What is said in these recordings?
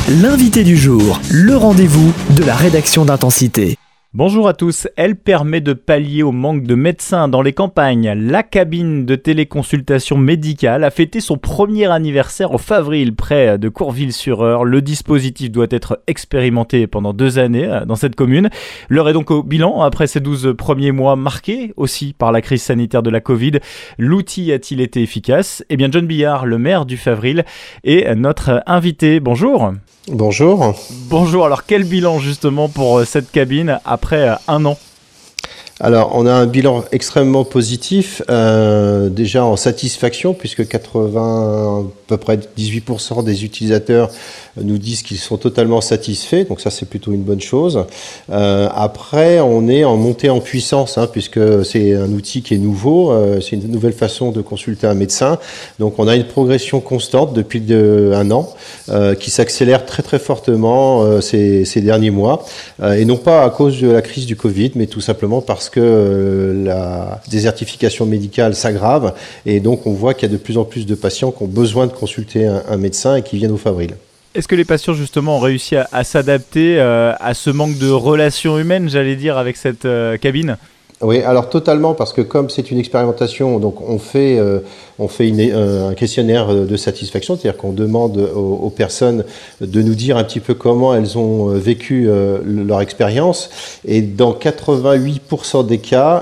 L'invité du jour, le rendez-vous de la rédaction d'Intensité. Bonjour à tous, elle permet de pallier au manque de médecins dans les campagnes. La cabine de téléconsultation médicale a fêté son premier anniversaire au Favril, près de Courville-sur-Eure. Le dispositif doit être expérimenté pendant 2 années dans cette commune. L'heure est donc au bilan après ces 12 premiers mois marqués aussi par la crise sanitaire de la Covid. L'outil a-t-il été efficace ? Eh bien, John Billard, le maire du Favril, est notre invité. Bonjour. Bonjour. Bonjour, alors quel bilan justement pour cette cabine après 1 an ? Alors, on a un bilan extrêmement positif, déjà en satisfaction, puisque à peu près 18% des utilisateurs nous disent qu'ils sont totalement satisfaits, donc ça c'est plutôt une bonne chose. Après, on est en montée en puissance, puisque c'est un outil qui est nouveau, c'est une nouvelle façon de consulter un médecin. Donc on a une progression constante depuis 1 an, qui s'accélère très très fortement ces derniers mois, et non pas à cause de la crise du Covid, mais tout simplement parce que la désertification médicale s'aggrave, et donc on voit qu'il y a de plus en plus de patients qui ont besoin de consulter un médecin et qui viennent au Favril. Est-ce que les patients justement ont réussi à s'adapter à ce manque de relations humaines, j'allais dire, avec cette cabine ? Oui, alors totalement, parce que comme c'est une expérimentation, donc on fait un questionnaire de satisfaction, c'est-à-dire qu'on demande aux personnes de nous dire un petit peu comment elles ont vécu leur expérience, et dans 88% des cas,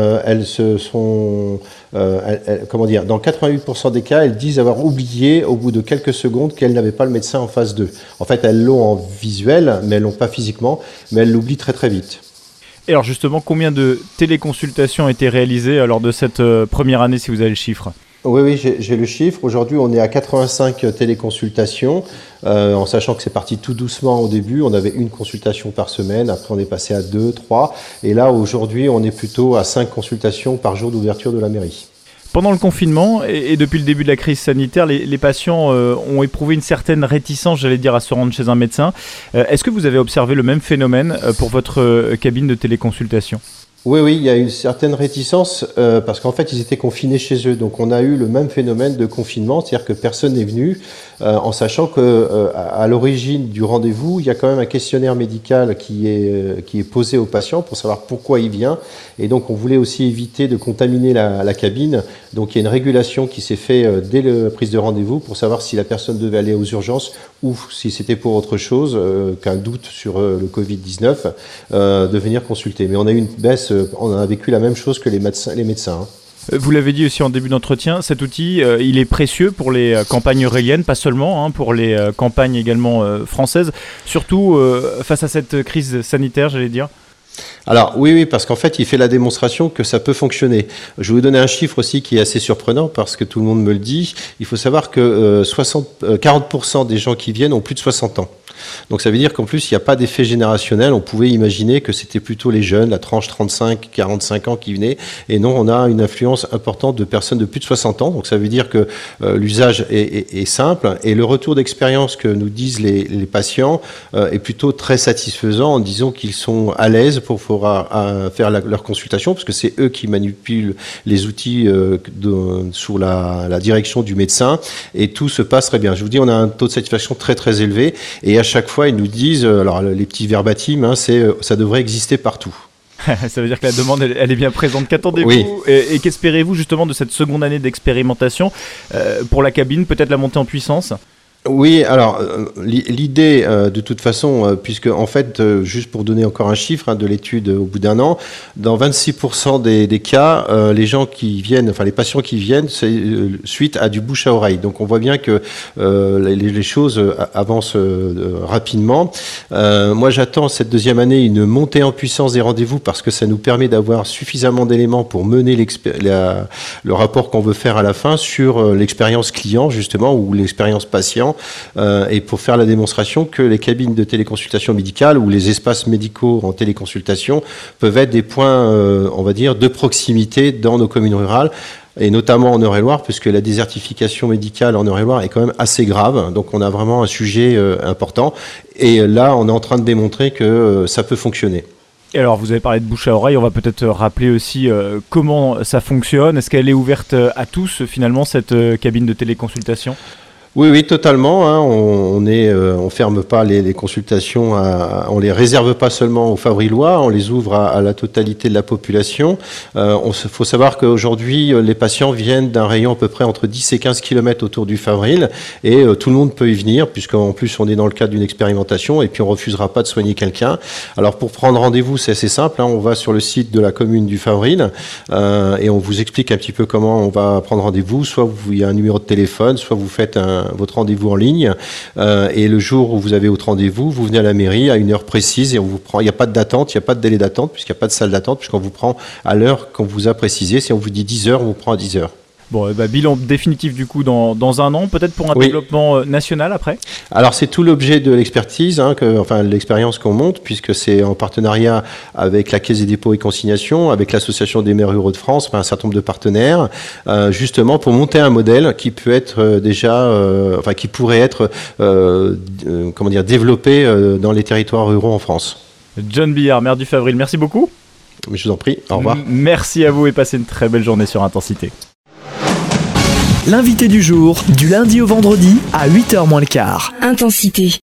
dans 88% des cas, elles disent avoir oublié au bout de quelques secondes qu'elles n'avaient pas le médecin en face d'eux. En fait, elles l'ont en visuel, mais elles l'ont pas physiquement, mais elles l'oublient très très vite. Et alors justement, combien de téléconsultations ont été réalisées lors de cette première année, si vous avez le chiffre ? Oui, j'ai le chiffre. Aujourd'hui, on est à 85 téléconsultations, en sachant que c'est parti tout doucement au début. On avait 1 consultation par semaine, après on est passé à 2, 3. Et là, aujourd'hui, on est plutôt à 5 consultations par jour d'ouverture de la mairie. Pendant le confinement et depuis le début de la crise sanitaire, les patients ont éprouvé une certaine réticence, j'allais dire, à se rendre chez un médecin. Est-ce que vous avez observé le même phénomène pour votre cabine de téléconsultation ? Oui, il y a une certaine réticence parce qu'en fait, ils étaient confinés chez eux. Donc, on a eu le même phénomène de confinement, c'est-à-dire que personne n'est venu, en sachant que à l'origine du rendez-vous, il y a quand même un questionnaire médical qui est posé au patient pour savoir pourquoi il vient. Et donc, on voulait aussi éviter de contaminer la cabine. Donc, il y a une régulation qui s'est faite dès la prise de rendez-vous pour savoir si la personne devait aller aux urgences ou si c'était pour autre chose qu'un doute sur le Covid-19, de venir consulter. Mais on a eu une baisse. On a vécu la même chose que les médecins. Vous l'avez dit aussi en début d'entretien, cet outil, il est précieux pour les campagnes euréliennes, pas seulement, pour les campagnes également françaises, surtout face à cette crise sanitaire, j'allais dire. Alors oui, parce qu'en fait, il fait la démonstration que ça peut fonctionner. Je vais vous donner un chiffre aussi qui est assez surprenant parce que tout le monde me le dit. Il faut savoir que 40% des gens qui viennent ont plus de 60 ans. Donc ça veut dire qu'en plus, il n'y a pas d'effet générationnel. On pouvait imaginer que c'était plutôt les jeunes, la tranche 35-45 ans qui venaient. Et non, on a une influence importante de personnes de plus de 60 ans. Donc ça veut dire que l'usage est simple. Et le retour d'expérience que nous disent les patients est plutôt très satisfaisant en disant qu'ils sont à l'aise pour faire leur consultation, parce que c'est eux qui manipulent les outils sous la direction du médecin. Et tout se passe très bien. Je vous dis, on a un taux de satisfaction très très élevé. Et à chaque fois, ils nous disent, alors les petits verbatims, ça devrait exister partout. Ça veut dire que la demande, elle est bien présente. Qu'attendez-vous ? Oui. Et qu'espérez-vous justement de cette seconde année d'expérimentation pour la cabine, peut-être la montée en puissance ? Oui, alors l'idée de toute façon, puisque en fait, juste pour donner encore un chiffre de l'étude au bout d'1 an, dans 26% des cas, les gens qui viennent, enfin les patients qui viennent, c'est suite à du bouche à oreille. Donc on voit bien que les choses avancent rapidement. Moi j'attends cette 2e année une montée en puissance des rendez-vous parce que ça nous permet d'avoir suffisamment d'éléments pour mener le rapport qu'on veut faire à la fin sur l'expérience client justement ou l'expérience patient. Et pour faire la démonstration que les cabines de téléconsultation médicale ou les espaces médicaux en téléconsultation peuvent être des points, on va dire, de proximité dans nos communes rurales, et notamment en Eure-et-Loire, puisque la désertification médicale en Eure-et-Loire est quand même assez grave. Donc on a vraiment un sujet important. Et là, on est en train de démontrer que ça peut fonctionner. Et alors, vous avez parlé de bouche à oreille, on va peut-être rappeler aussi comment ça fonctionne. Est-ce qu'elle est ouverte à tous, finalement, cette cabine de téléconsultation ? Oui, totalement. Hein. On ferme pas les consultations, on les réserve pas seulement aux Favrillois, on les ouvre à la totalité de la population. Faut savoir qu'aujourd'hui, les patients viennent d'un rayon à peu près entre 10 et 15 km autour du Favril, et tout le monde peut y venir, puisqu'en plus on est dans le cadre d'une expérimentation, et puis on refusera pas de soigner quelqu'un. Alors pour prendre rendez-vous, c'est assez simple. Hein. On va sur le site de la commune du Favril, et on vous explique un petit peu comment on va prendre rendez-vous. Soit il y a un numéro de téléphone, soit vous faites votre rendez-vous en ligne, et le jour où vous avez votre rendez-vous, vous venez à la mairie à une heure précise et on vous prend. Il n'y a pas de d'attente, il n'y a pas de délai d'attente, puisqu'il n'y a pas de salle d'attente, puisqu'on vous prend à l'heure qu'on vous a précisé. Si on vous dit 10 heures, on vous prend à 10 heures. Bon, bilan définitif du coup dans un an, peut-être pour un développement national après. Alors c'est tout l'objet de l'expertise, l'expérience qu'on monte, puisque c'est en partenariat avec la Caisse des dépôts et consignations, avec l'Association des maires ruraux de France, un certain nombre de partenaires, justement pour monter un modèle qui peut être qui pourrait être développé dans les territoires ruraux en France. John Billard, maire du Favril, merci beaucoup. Je vous en prie, au revoir. Merci à vous et passez une très belle journée sur Intensité. L'invité du jour, du lundi au vendredi à 8h moins le quart. Intensité.